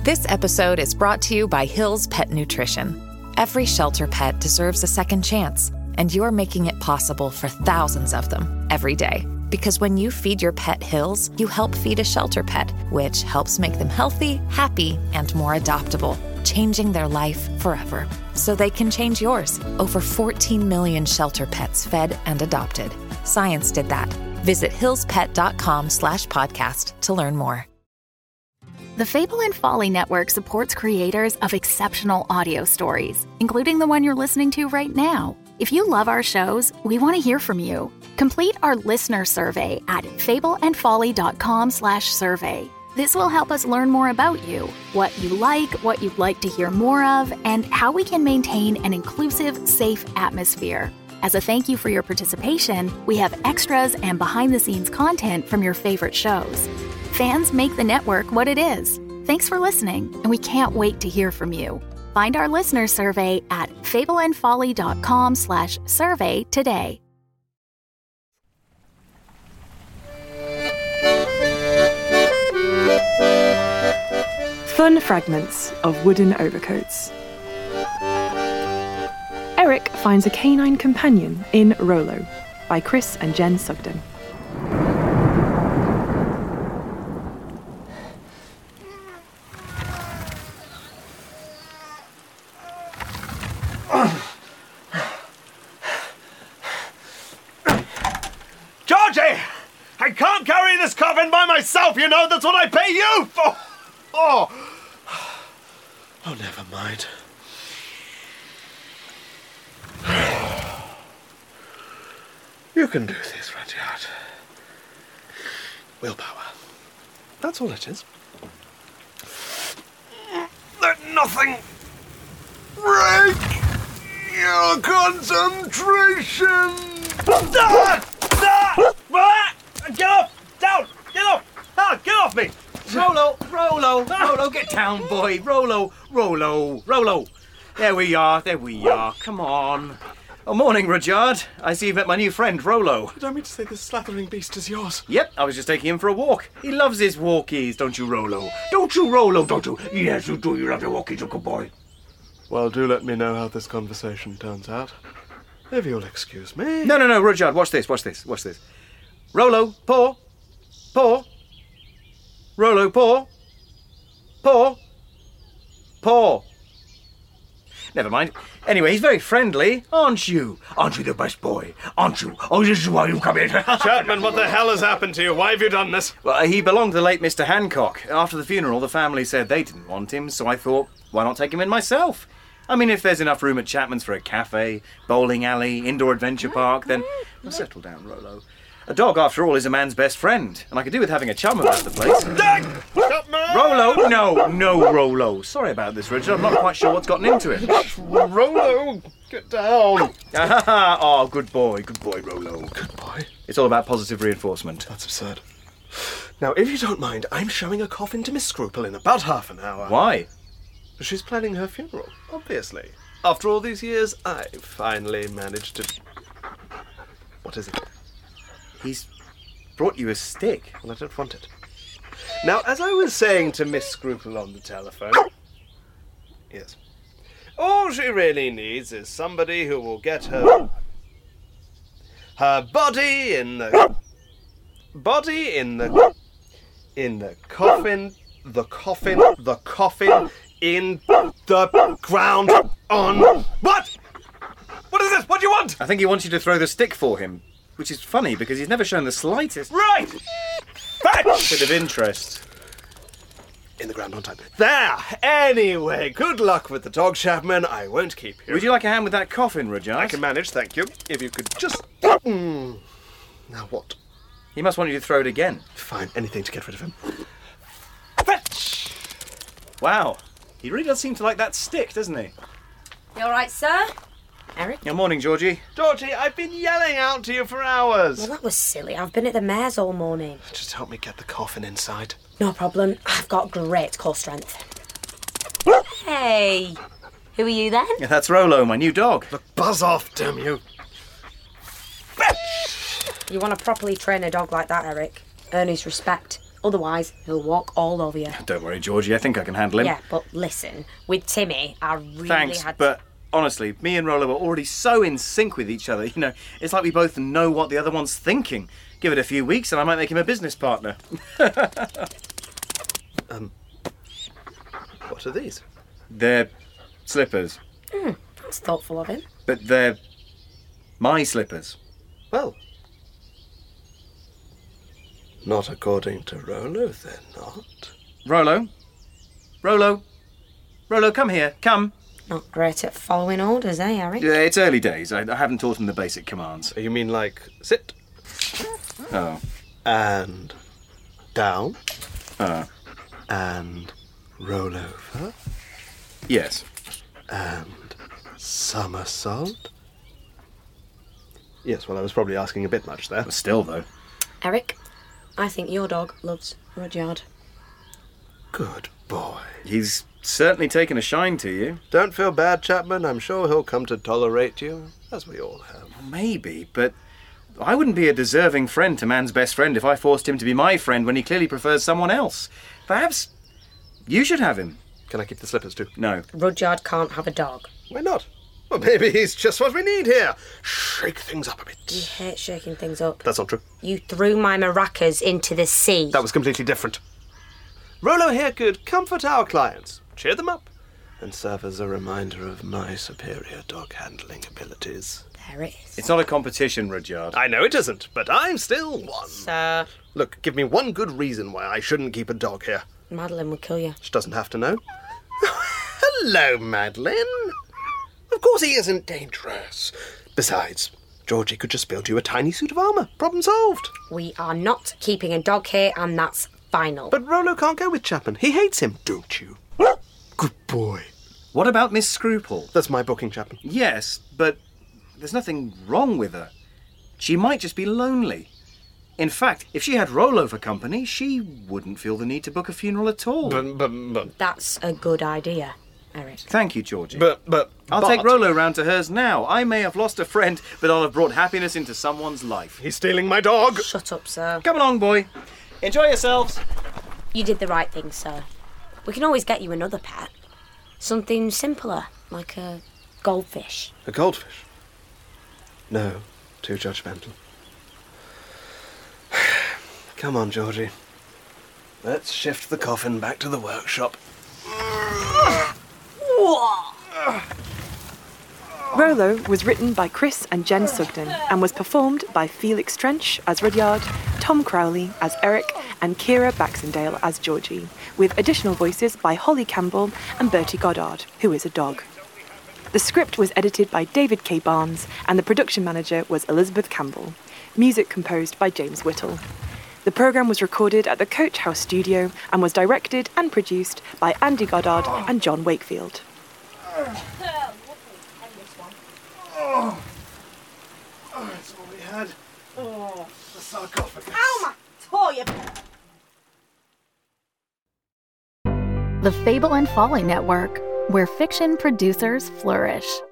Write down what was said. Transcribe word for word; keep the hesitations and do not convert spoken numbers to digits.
This episode is brought to you by Hill's Pet Nutrition. Every shelter pet deserves a second chance, and you're making it possible for thousands of them every day. Because when you feed your pet Hill's, you help feed a shelter pet, which helps make them healthy, happy, and more adoptable, changing their life forever. So they can change yours. Over fourteen million shelter pets fed and adopted. Science did that. Visit hillspet.com slash podcast to learn more. The Fable and Folly Network supports creators of exceptional audio stories, including the one you're listening to right now. If you love our shows, we want to hear from you. Complete our listener survey at fableandfolly.com slash survey. This will help us learn more about you, what you like, what you'd like to hear more of, and how we can maintain an inclusive, safe atmosphere. As a thank you for your participation, we have extras and behind-the-scenes content from your favorite shows. Fans make the network what it is. Thanks for listening, and we can't wait to hear from you. Find our listener survey at fableandfolly.com slash survey today. Fun fragments of wooden overcoats. Eric finds a canine companion in Rollo by Chris and Jen Sugden. Georgie! I can't carry this coffin by myself, you know, that's what I pay you for! Oh, oh never mind. You can do this, Rudyard. Willpower. That's all it is. Let nothing break your concentration! Ah! Ah! Ah! Get off! Down! Get off! Ah! Get off me! Rollo, Rollo, Rollo, get down, boy. Rollo, Rollo, Rollo. There we are, there we are. Come on. Oh, morning, Rudyard. I see you've met my new friend, Rollo. You don't mean to say this slathering beast is yours? Yep, I was just taking him for a walk. He loves his walkies, don't you, Rollo? Don't you, Rollo, don't you? Yes, you do. You love your walkies, you good boy. Well, do let me know how this conversation turns out. If you'll excuse me. No, no, no, Rudyard, watch this, watch this, watch this. Rollo, paw, paw. Rollo, paw, paw, paw. Never mind. Anyway, he's very friendly, aren't you? Aren't you the best boy? Aren't you? Oh, this is why you've come in. Chapman, what the hell has happened to you? Why have you done this? Well, he belonged to the late Mister Hancock. After the funeral, the family said they didn't want him, so I thought, why not take him in myself? I mean, if there's enough room at Chapman's for a cafe, bowling alley, indoor adventure park, then... Well, settle down, Rollo. A dog, after all, is a man's best friend, and I could do with having a chum about the place. Rollo! No, no, Rollo. Sorry about this, Richard. I'm not quite sure what's gotten into it. Rollo, get down. Oh, good boy, good boy, Rollo. Good boy. It's all about positive reinforcement. That's absurd. Now, if you don't mind, I'm showing a coffin to Miss Scruple in about half an hour. Why? She's planning her funeral, obviously. After all these years, I finally managed to... What is it? He's brought you a stick. Well, I don't want it. Now, as I was saying to Miss Scruple on the telephone... Yes. All she really needs is somebody who will get her... Her body in the... Body in the... In the coffin... The coffin... The coffin... In the ground on... What? What is this? What do you want? I think he wants you to throw the stick for him, which is funny because he's never shown the slightest... Right! Fetch! Bit of interest. In the ground on time. There! Anyway, good luck with the dog, Chapman. I won't keep you. Would you like a hand with that coffin, Rudyard? I can manage, thank you. If you could just... Mm. Now what? He must want you to throw it again. Fine, anything to get rid of him. Fetch! Wow. He really does seem to like that stick, doesn't he? You all right, sir? Eric? Good morning, Georgie. Georgie, I've been yelling out to you for hours. Well, that was silly. I've been at the mayor's all morning. Just help me get the coffin inside. No problem. I've got great core strength. Hey! Who are you then? Yeah, that's Rollo, my new dog. Look, buzz off, damn you. Fetch! You want to properly train a dog like that, Eric? Earn his respect. Otherwise, he'll walk all over you. Don't worry, Georgie, I think I can handle him. Yeah, but listen, with Timmy, I really Thanks, had to... but honestly, me and Rollo are already so in sync with each other. You know, it's like we both know what the other one's thinking. Give it a few weeks and I might make him a business partner. um, what are these? They're slippers. Mm, that's thoughtful of him. But they're my slippers. Well, not according to Rollo, they're not. Rollo? Rollo? Rollo, come here, come. Not great at following orders, eh, Eric? Yeah, it's early days. I, I haven't taught him the basic commands. You mean like sit? Oh. And down? Oh. And roll over? Yes. And somersault? Yes, well, I was probably asking a bit much there. But still, though. Eric, I think your dog loves Rudyard. Good boy. He's certainly taken a shine to you. Don't feel bad, Chapman. I'm sure he'll come to tolerate you, as we all have. Maybe, but I wouldn't be a deserving friend to man's best friend if I forced him to be my friend when he clearly prefers someone else. Perhaps you should have him. Can I keep the slippers too? No. Rudyard can't have a dog. Why not? Well, maybe he's just what we need here. Shake things up a bit. You hate shaking things up. That's not true. You threw my maracas into the sea. That was completely different. Rollo here could comfort our clients, cheer them up, and serve as a reminder of my superior dog handling abilities. There it is. It's not a competition, Rudyard. I know it isn't, but I'm still one. Sir. Look, give me one good reason why I shouldn't keep a dog here. Madeline would kill you. She doesn't have to know. Hello, Madeline. Of course he isn't dangerous. Besides, Georgie could just build you a tiny suit of armour. Problem solved. We are not keeping a dog here, and that's final. But Rollo can't go with Chapman. He hates him, don't you? Good boy. What about Miss Scruple? That's my booking, Chapman. Yes, but there's nothing wrong with her. She might just be lonely. In fact, if she had Rollo for company, she wouldn't feel the need to book a funeral at all. But, but, but... That's a good idea, Eric. Thank you, Georgie. But, but... I'll but... take Rollo round to hers now. I may have lost a friend, but I'll have brought happiness into someone's life. He's stealing my dog. Shut up, sir. Come along, boy. Enjoy yourselves. You did the right thing, sir. We can always get you another pet. Something simpler, like a goldfish. A goldfish? No, too judgmental. Come on, Georgie. Let's shift the coffin back to the workshop. Rollo was written by Chris and Jen Sugden and was performed by Felix Trench as Rudyard, Tom Crowley as Eric, and Kira Baxendale as Georgie, with additional voices by Holly Campbell and Bertie Goddard, who is a dog. The script was edited by David K. Barnes, and the production manager was Elizabeth Campbell. Music composed by James Whittle. The programme was recorded at the Coach House studio and was directed and produced by Andy Goddard and John Wakefield. Oh, oh that's all we had. Oh, the sarcophagus. Ow, my toy! The Fable and Folly Network, where fiction producers flourish.